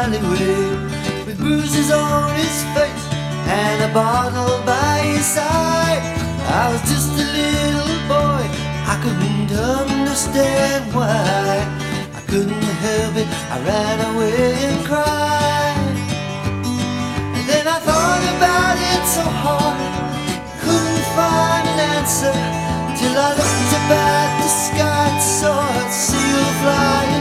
alleyway, with bruises on his face and a bottle by his side. I was just a little boy, I couldn't understand why. I couldn't help it, I ran away and cried. And then I thought about it so hard, couldn't find an answer, till I looked up at the sky and saw a seal fly